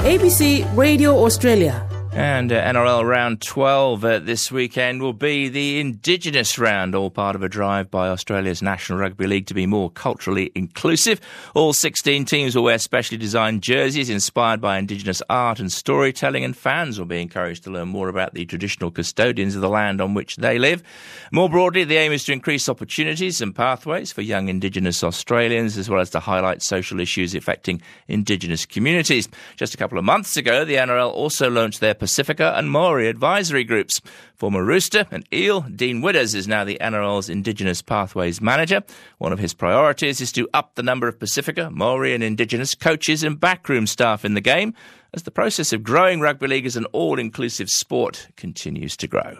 ABC Radio Australia. And NRL Round 12 this weekend will be the Indigenous Round, all part of a drive by Australia's National Rugby League to be more culturally inclusive. All 16 teams will wear specially designed jerseys inspired by Indigenous art and storytelling, and fans will be encouraged to learn more about the traditional custodians of the land on which they live. More broadly, the aim is to increase opportunities and pathways for young Indigenous Australians, as well as to highlight social issues affecting Indigenous communities. Just a couple of months ago, the NRL also launched their Pacifica and Maori advisory groups. Former Rooster and Eel, Dean Widders is now the NRL's Indigenous Pathways Manager. One of his priorities is to up the number of Pacifica, Maori and Indigenous coaches and backroom staff in the game, as the process of growing rugby league as an all-inclusive sport continues to grow.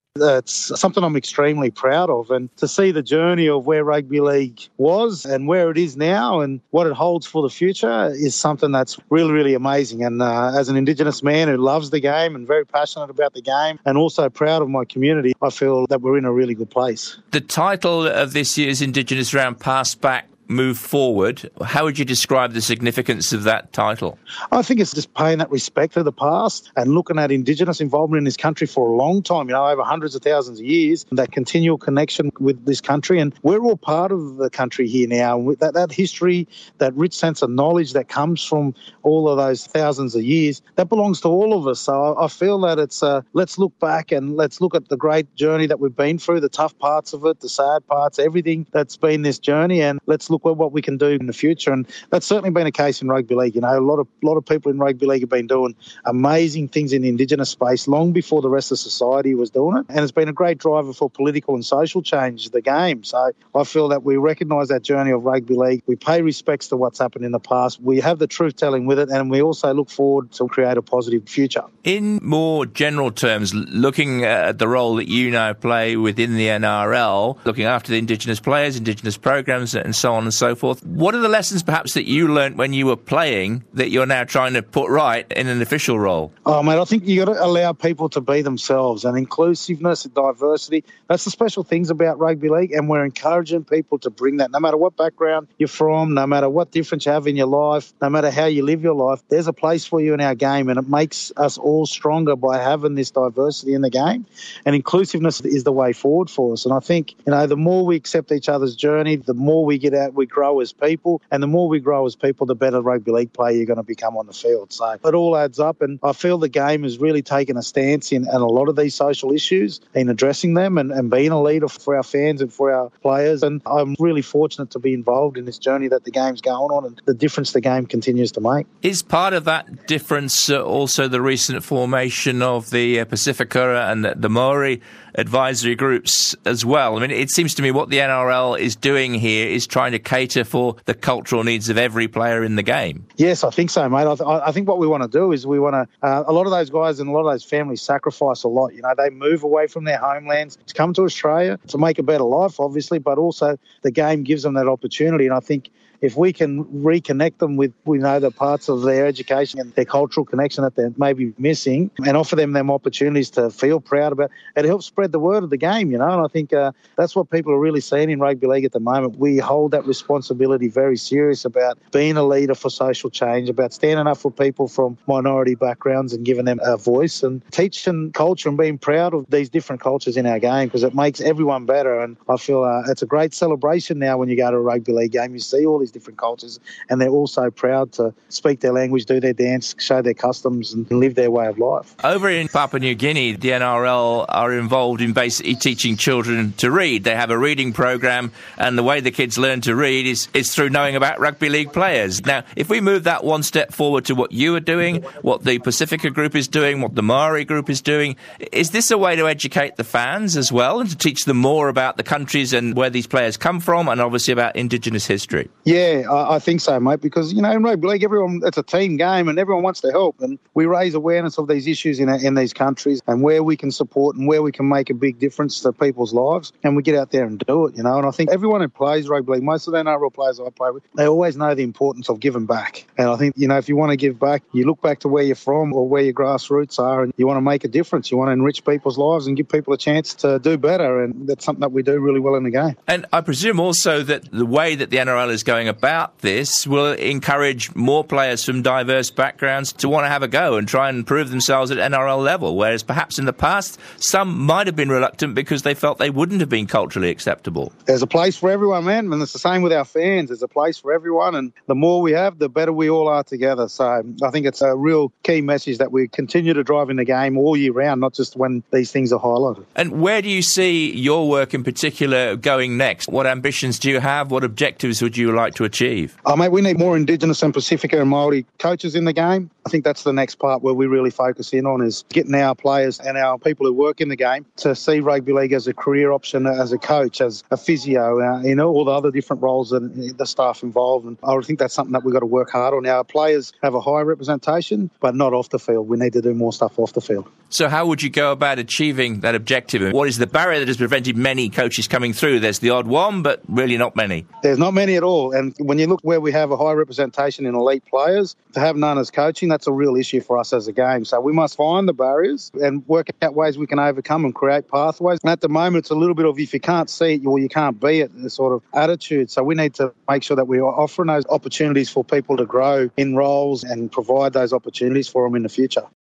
It's something I'm extremely proud of, and to see the journey of where rugby league was and where it is now and what it holds for the future is something that's really, really amazing. And as an Indigenous man who loves the game and very passionate about the game and also proud of my community, I feel that we're in a really good place. The title of this year's Indigenous Round, Pass Back, Move Forward. How would you describe the significance of that title? I think it's just paying that respect to the past and looking at Indigenous involvement in this country for a long time, over hundreds of thousands of years, that continual connection with this country. And we're all part of the country here now. With that history, that rich sense of knowledge that comes from all of those thousands of years, that belongs to all of us. So I feel that it's let's look back and let's look at the great journey that we've been through, the tough parts of it, the sad parts, everything that's been this journey, and let's look at what we can do in the future. And that's certainly been a case in rugby league. A lot of people in rugby league have been doing amazing things in the Indigenous space long before the rest of society was doing it. And it's been a great driver for political and social change, the game. So I feel that we recognise that journey of rugby league. We pay respects to what's happened in the past. We have the truth-telling with it, and we also look forward to create a positive future. In more general terms, looking at the role that you now play within the NRL, looking after the Indigenous players, Indigenous programs and so on and so forth, what are the lessons perhaps that you learnt when you were playing that you're now trying to put right in an official role? Oh, mate, I think you got to allow people to be themselves, and inclusiveness and diversity, that's the special things about rugby league, and we're encouraging people to bring that. No matter what background you're from, no matter what difference you have in your life, no matter how you live your life, there's a place for you in our game, and it makes us all stronger by having this diversity in the game. And inclusiveness is the way forward for us. And I think, the more we accept each other's journey, the more we get out, we grow as people, and the more we grow as people, the better rugby league player you're going to become on the field. So it all adds up, and I feel the game has really taken a stance in a lot of these social issues, in addressing them and being a leader for our fans and for our players. And I'm really fortunate to be involved in this journey that the game's going on and the difference the game continues to make. Is part of that difference also the recent formation of the Pacifica and the Maori advisory groups as well? I mean, it seems to me what the NRL is doing here is trying to cater for the cultural needs of every player in the game. Yes, I think so, mate. I think what we want to do is we want to, a lot of those guys and a lot of those families sacrifice a lot. They move away from their homelands to come to Australia to make a better life, obviously, but also the game gives them that opportunity. And I think if we can reconnect them with, the parts of their education and their cultural connection that they're maybe missing, and offer them opportunities to feel proud about, it helps spread the word of the game, And I think that's what people are really seeing in rugby league at the moment. We hold that responsibility very serious about being a leader for social change, about standing up for people from minority backgrounds and giving them a voice, and teaching culture and being proud of these different cultures in our game, because it makes everyone better. And I feel it's a great celebration now when you go to a rugby league game. You see all these different cultures, and they're all so proud to speak their language, do their dance, show their customs and live their way of life. Over in Papua New Guinea, the NRL are involved in basically teaching children to read. They have a reading program, and the way the kids learn to read is through knowing about rugby league players. Now, if we move that one step forward to what you are doing, what the Pacifica group is doing, what the Maori group is doing, is this a way to educate the fans as well and to teach them more about the countries and where these players come from, and obviously about Indigenous history? Yeah, I think so, mate, because, in rugby league, it's a team game and everyone wants to help. And we raise awareness of these issues in these countries and where we can support and where we can make a big difference to people's lives. And we get out there and do it, And I think everyone who plays rugby league, most of the NRL players I play with, they always know the importance of giving back. And I think, if you want to give back, you look back to where you're from or where your grassroots are, and you want to make a difference. You want to enrich people's lives and give people a chance to do better. And that's something that we do really well in the game. And I presume also that the way that the NRL is going going about this will encourage more players from diverse backgrounds to want to have a go and try and prove themselves at NRL level, whereas perhaps in the past some might have been reluctant because they felt they wouldn't have been culturally acceptable. There's a place for everyone, man, and it's the same with our fans. There's a place for everyone, and the more we have, the better we all are together. So I think it's a real key message that we continue to drive in the game all year round, not just when these things are highlighted. And where do you see your work in particular going next? What ambitions do you have? What objectives would you like to achieve? Mate, we need more Indigenous and Pacifica and Māori coaches in the game. I think that's the next part where we really focus in on, is getting our players and our people who work in the game to see rugby league as a career option, as a coach, as a physio, all the other different roles that the staff involved. And I think that's something that we've got to work hard on. Our players have a high representation, but not off the field. We need to do more stuff off the field. So how would you go about achieving that objective? And what is the barrier that has prevented many coaches coming through? There's the odd one, but really not many. There's not many at all. And when you look where we have a high representation in elite players, to have none as coaching, that's a real issue for us as a game. So we must find the barriers and work out ways we can overcome and create pathways. And at the moment, it's a little bit of if you can't see it, well, you can't be it, the sort of attitude. So we need to make sure that we are offering those opportunities for people to grow in roles and provide those opportunities for them in the future.